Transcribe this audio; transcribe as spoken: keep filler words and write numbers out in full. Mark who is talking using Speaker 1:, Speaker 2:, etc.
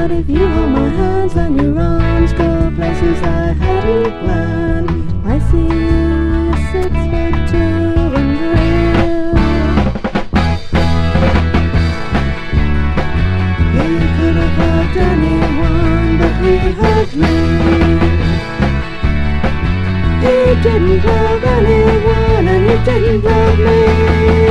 Speaker 1: But if you hold my hands and your arms go places I hadn't planned, I see you six foot two and real. He could have loved anyone, but he had me. He didn't love anyone, and he didn't love me.